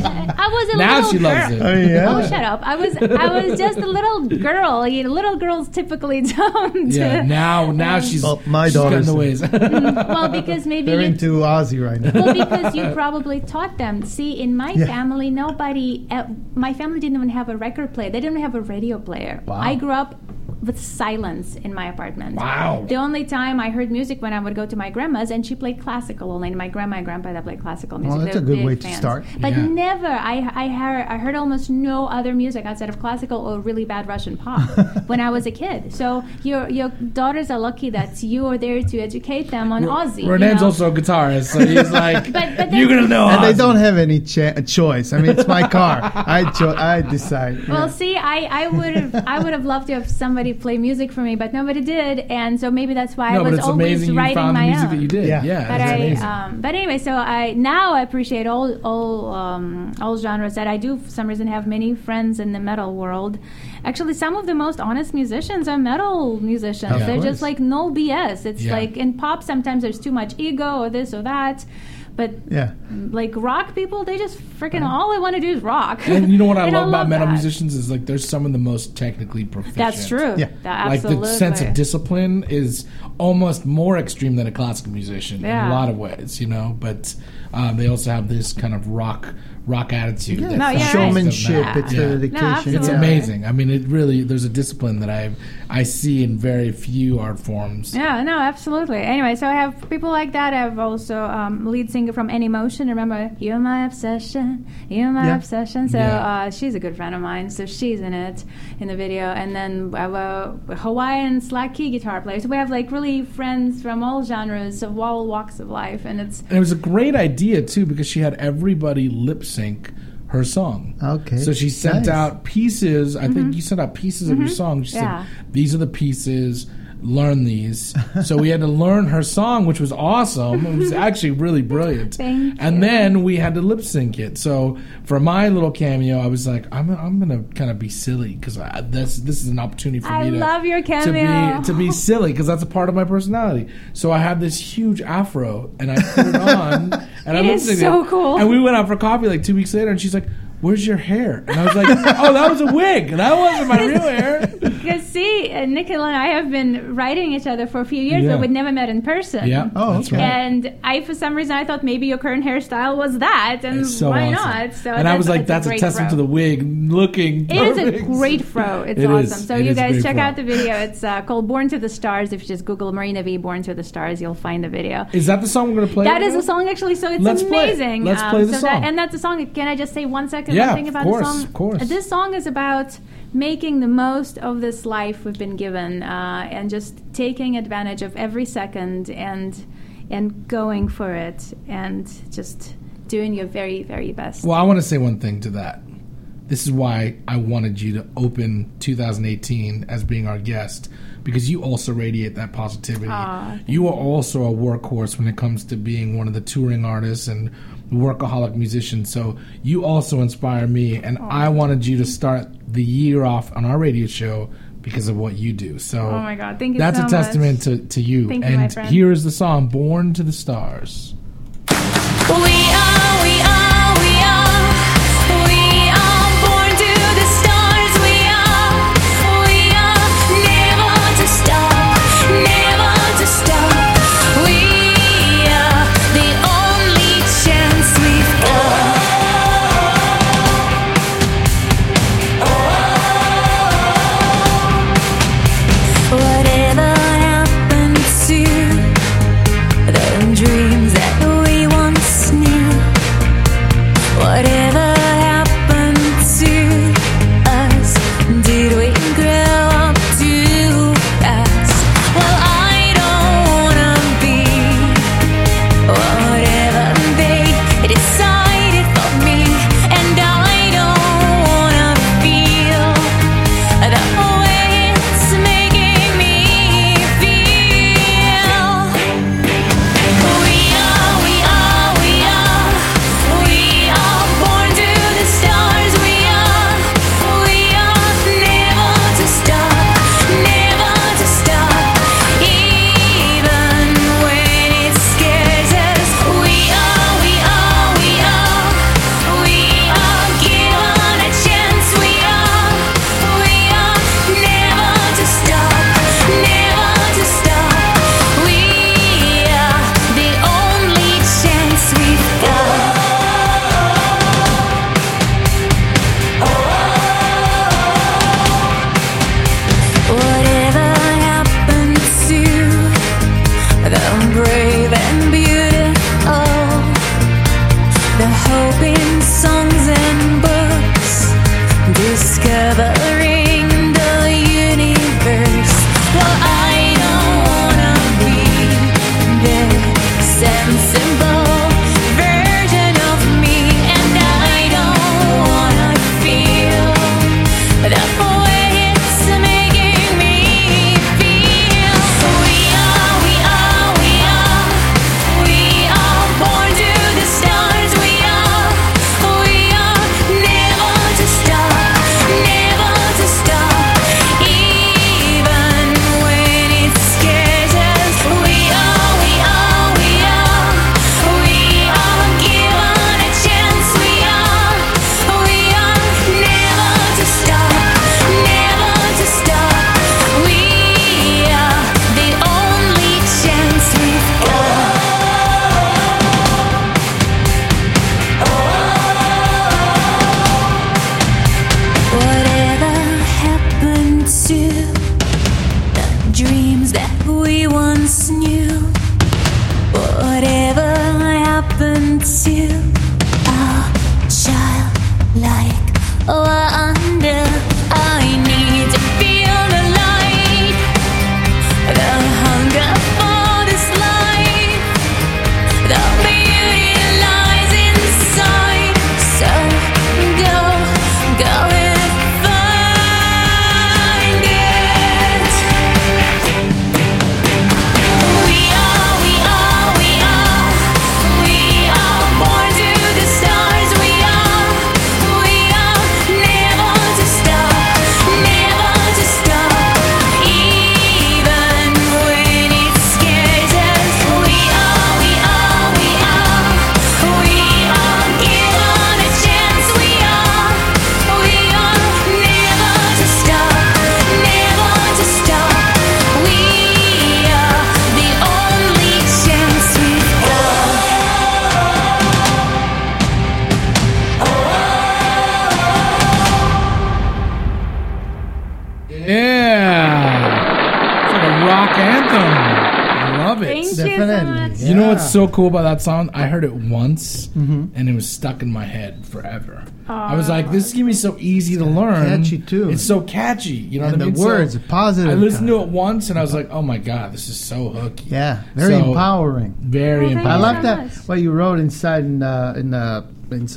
I was a Now little she girl. loves it. Oh, yeah. Oh, shut up! I was, I was just a little girl. You know, little girls typically don't. Yeah, now now she's, Well, my she's got in daughter's- the ways. Well, because maybe They're you, into Ozzy right now. well, because you probably taught them. See, in my Yeah. family, nobody, uh, my family didn't even have a record player. They didn't have a radio player. Wow. I grew up with silence in my apartment. Wow. The only time I heard music when I would go to my grandma's, and she played classical only. And my grandma and grandpa that played classical music. Well, that's They're a good big way to fans. start. But Yeah. never, I, I heard, I heard almost no other music outside of classical or really bad Russian pop when I was a kid. So your your daughters are lucky that you are there to educate them on Ozzy. you Renee's know? also a guitarist, so he's like, But- but you're then- gonna know. And they Ozzy." don't have any cha- choice. I mean, it's my car. I cho- I decide. Well, Yeah. see, I, I would have I would have loved to have somebody play music for me, but nobody did, and so maybe that's why No, I but was it's always amazing you writing found the my music own. that you did. Yeah. Yeah, But it's I, amazing. um, but anyway, so I now I appreciate all all um, all genres. That I do for some reason have many friends in the metal world. Actually, some of the most honest musicians are metal musicians. Of They're course. just like no B S. It's Yeah. like in pop sometimes there's too much ego or this or that, but Yeah. like rock people, they just freaking all they want to do is rock. And you know what I And love about metal that. musicians is like they're some of the most technically proficient. That's true. Yeah. That- Like the absolutely. sense of discipline is almost more extreme than a classical musician in Yeah. a lot of ways, you know. But um, they also have this kind of rock rock attitude. Yeah, that No, comes yeah, from showmanship. that. It's Yeah. the dedication. No, It's absolutely. yeah. amazing. I mean, it really there's a discipline that I I see in very few art forms. Yeah, no, absolutely. Anyway, so I have people like that. I have also um, lead singer from Any Motion. Remember, You're My Obsession, You're My Yeah. Obsession. So Yeah. uh, she's a good friend of mine. So she's in it, in the video. And then I have a Hawaiian slack key guitar player. So we have like really friends from all genres of all walks of life. And it's And it was a great idea too because she had everybody lip sync her song. Okay. So she sent Nice. out pieces. I think you sent out pieces of your song. She Yeah. said, "These are the pieces. Learn these." So we had to learn her song, which was awesome. It was actually really brilliant. Thank and you. then we had to lip sync it. So for my little cameo, I was like, "I'm I'm gonna kind of be silly because this this is an opportunity for I me to love your to cameo. be to be silly because that's a part of my personality." So I had this huge afro and I put it on and I It lip is synced so it. cool. And we went out for coffee like two weeks later, and she's like, "Where's your hair?" And I was like, "Oh, that was a wig. That wasn't my real hair." because see, uh, Nicola and I have been writing each other for a few years, Yeah. but we'd never met in person. Yeah, Oh, that's okay. right. And I, for some reason, I thought maybe your current hairstyle was that, and It's so why awesome. not? So and I was like, it's "That's a, great testament fro. to the wig looking It is perfect." a great fro. It's It awesome. is. So It you is a guys great check fro. out the video. It's uh, called "Born to the Stars." If you just Google Marina V "Born to the Stars," you'll find the video. Is that the song we're gonna play? That right is now? a song, actually. So it's Let's play it. amazing. Let's Um, play the so song. That, and that's a song. Can I just say one second? Yeah, one thing of about course, the song. of course. This song is about making the most of this life we've been given, uh, and just taking advantage of every second, and and going for it, and just doing your very, very best. Well, I want to say one thing to that. this is why I wanted you to open two thousand eighteen as being our guest, because you also radiate that positivity. Aw, you are also a workhorse when it comes to being one of the touring artists and workaholic musicians. So you also inspire me, and I wanted you to start the year off on our radio show because of what you do. So Oh my God, thank you that's so a testament to, to you. Thank you, and my friend. here is the song, Born to the Stars. We are, we are, we are, we are born to the stars. We are, we are never to stop, never to stop. We are the only chance we've got. Whatever happened to the dreams that we once knew? Whatever happened to us? Did we grow up too fast? Well, I don't wanna be whatever they decided for me, and I don't wanna feel the way it's making me feel. We are, we are, we are, we are born to the stars. We are, we are never to stop, never to stop, even when it scares us. We are, we are, we are, we are given a chance. We are, we are never to stop, never to stop. We are the only chance we've got. Whatever happened to the brave and beautiful, the hope in songs and books, discovering the universe? Well, I don't wanna be the sensible version of me, and I don't wanna feel the way it's making me feel. We are, we are, we are, we are born to the stars. We are, we are never to stop, never to stop, even when it scares us. We are, we are, we are, we are given a chance. We are, we are never to stop, never to stop. We are the only chance we've got. Whatever happened to the dreams that we once knew? Whatever happened to our childlike wonder? I need to feel the light, the hunger for this life. The beauty lies inside. So go, go and find it. We are, we are, we are, we are born to the stars. We are, we are never to stop, never to stop, even when it scares us. We are, we are, we are, we are given a chance. We are, we are never to stop, never to stop. We are the only chance we've got. Yeah. It's like a rock anthem. I love it. Thank you so Definitely. much. You know Yeah. what's so cool about that song? I heard it once, and it was stuck in my head forever. I was like, "This is gonna be so easy to learn." catchy, too. It's so catchy. You know And what I mean? the words So are positive. I listened to kind. it once, and I was like, "Oh my god, this is so hooky." Yeah, very So- empowering. Very Well, thank I empowering. you love so that much. what you wrote inside in the in the inside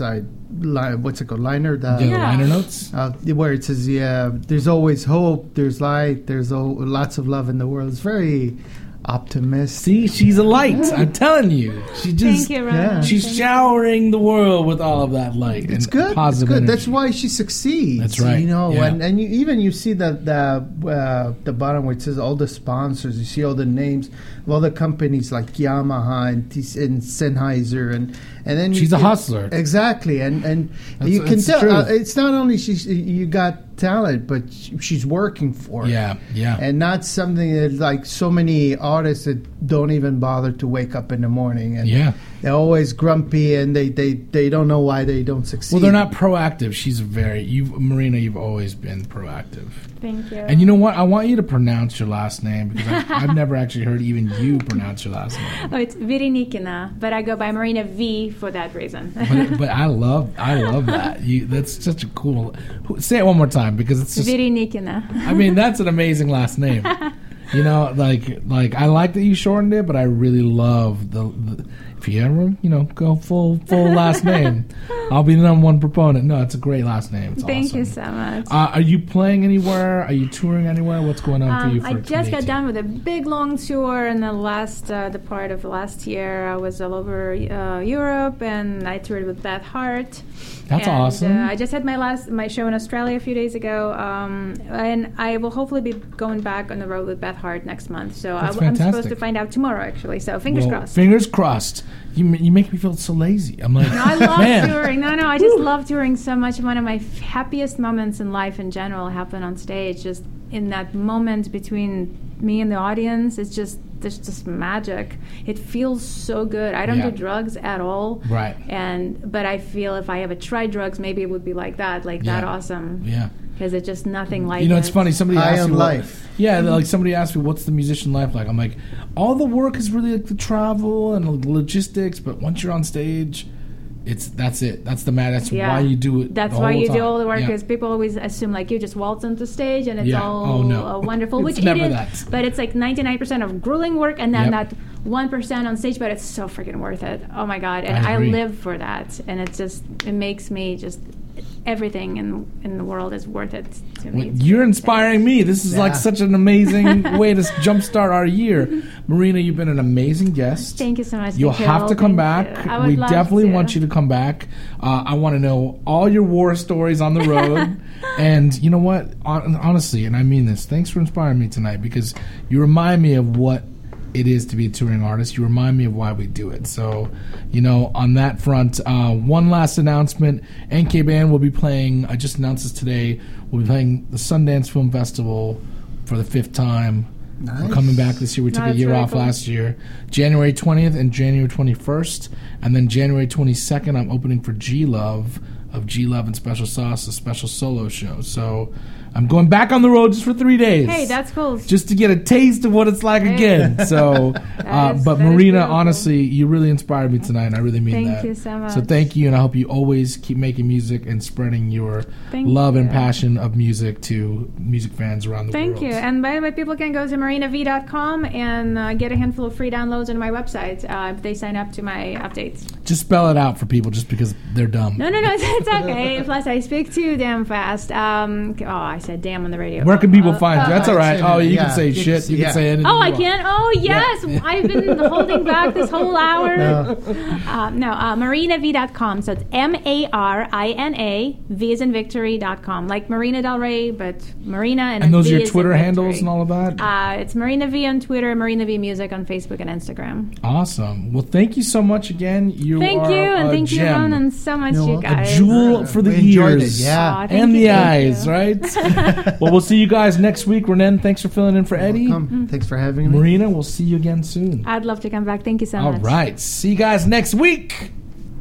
li- what's it called, liner? The, Yeah, the Yeah. liner notes. Uh, where it says, yeah, there's always hope, there's light, there's o- lots of love in the world. It's very optimistic. See, she's a light. I'm telling you. She just, Thank you, Ron. yeah. she's Thank you. showering the world with all of that light. It's and good. Positive it's good. energy. That's why she succeeds. That's right. You know, Yeah. and, and you, even you see the the uh, the bottom where it says all the sponsors. You see all the names of all the companies like Yamaha and, T- and Sennheiser, and and then you She's a can- hustler. Exactly, and and That's- you can that's the tell uh, truth. it's not only she's you got talent, but sh- she's working for it. Yeah, yeah. And not something that like so many artists that don't even bother to wake up in the morning, and Yeah. they're always grumpy, and they, they, they don't know why they don't succeed. Well, they're not proactive. She's very, you, Marina, you've always been proactive. Thank you. And you know what? I want you to pronounce your last name because I, I've never actually heard even you pronounce your last name. Oh, it's Virinikina, but I go by Marina V for that reason. But, but I love, I love that. You, that's such a cool. Say it one more time because it's just. Virinikina. I mean, that's an amazing last name. You know, like, like I like that you shortened it, but I really love the. the if you ever, you know, go full, full last name, I'll be the number one proponent. No, it's a great last name. It's Thank awesome. you so much. Uh, are you playing anywhere? Are you touring anywhere? What's going on for Um, you? For I just got twenty eighteen? done with a big long tour in the last uh, the part of last year. I was all over uh, Europe, and I toured with Beth Hart. That's and, awesome. Uh, I just had my last my show in Australia a few days ago, um, and I will hopefully be going back on the road with Beth Hart next month. So I, That's I'm supposed fantastic. to find out tomorrow, actually. So fingers Well, crossed. Fingers crossed. You ma- you make me feel so lazy. I'm like, No, I love man. touring. No, no, I just love touring so much. One of my f- happiest moments in life in general happen on stage. Just in that moment between me and the audience, it's just there's just magic. It feels so good. I don't Yeah. do drugs at all. Right. And but I feel if I ever tried drugs, maybe it would be like that, like that Yeah. awesome. Yeah. Because it's just nothing like You know, it. it's funny. Somebody High asked on me, what- life. yeah, they're like somebody asked me, "What's the musician life like?" I'm like, all the work is really like the travel and the logistics, but once you're on stage, it's that's it. That's the matter. That's Yeah. why you do it. That's the why whole you time. do all the work Yeah. because people always assume like you just waltz onto stage and it's Yeah. all Oh, no. uh, wonderful, It's which it never is. that. But it's like ninety-nine percent of grueling work and then Yep. that one percent on stage. But it's so freaking worth it. Oh my god! And I I, agree. live for that, and it's just it makes me just everything in in the world is worth it to me. Well, You're inspiring me. This is like Yeah. such an amazing way to jumpstart our year. Marina, you've been an amazing guest. Thank you so much. You'll Nikhil. have to come Thank back. you. I would We love definitely to. want you to come back. Uh, I want to know all your war stories on the road. And you know what? Hon- honestly, and I mean this, thanks for inspiring me tonight because you remind me of what it is to be a touring artist. You remind me of why we do it. So, you know, on that front, uh, one last announcement. N K Band will be playing, I just announced this today, we'll be playing the Sundance Film Festival for the fifth time. Nice. We're coming back this year. We took a That's year really off cool. last year. January twentieth and January twenty-first. And then January twenty-second, I'm opening for G Love of G Love and Special Sauce, a special solo show. So I'm going back on the road just for three days. Hey, that's cool. Just to get a taste of what it's like Hey. again. So, uh, is- but that is Marina, beautiful. honestly, you really inspired me tonight, and I really mean Thank that. you so much. So thank you, and I hope you always keep making music and spreading your Thank love and you. passion of music to music fans around the Thank world. you. And by the way, people can go to marina v dot com and uh, get a handful of free downloads on my website uh, if they sign up to my updates. Just spell it out for people, just because they're dumb. No, no, no, it's, it's okay. Plus, I speak too damn fast. Um, oh, I said damn on the radio. Where can people Uh, find you? That's all right. Oh, you Yeah. can say You can shit. say- You can yeah. say anything. Oh, you I want. can? Oh, yes. I've been holding back this whole hour. No. Uh, no, uh, marina v dot com. So it's M A R I N A, V is in victory dot com. Like Marina Del Rey, but Marina and, And then those V are your is in Twitter victory. handles and all of that? Uh, it's Marina V on Twitter, Marina V Music on Facebook and Instagram. Awesome. Well, thank you so much again. You Thank are you, and a thank you, gem. Ron, and so much, You're you welcome. A guys. jewel for the We enjoyed ears. it, yeah. Aw, thank And you, the thank eyes, you. right? Well, we'll see you guys next week. Renan, thanks for filling in for Eddie. Welcome. Thanks for having me. Marina, we'll see you again soon. I'd love to come back. Thank you so All much. right. See you guys next week.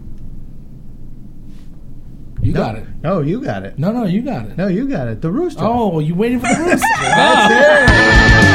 You No. got it. No, you got it. No, no, you got it. No, you got it. The rooster. Oh, you waiting for the rooster. That's it.